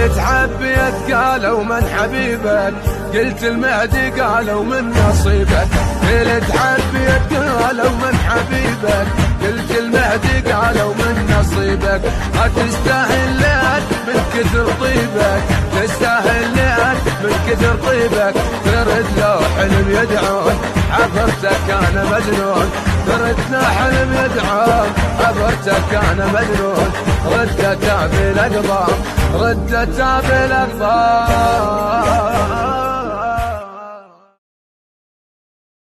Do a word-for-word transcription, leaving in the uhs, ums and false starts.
قلت حبيت قالوا من حبيبك، قلت المهدي قالوا من نصيبك. قلت حبيت قالوا من حبيبك، قلت المهدي قالوا من نصيبك. ما تستاهل لك من كثر طيبك، تستاهل لك من كثر طيبك. ترد لو حلم يدعون عبرتك انا مجنون، ترد لو حلم يدعون عبرتك انا مجنون. ردت بالاقضام، ردت بالاقضام.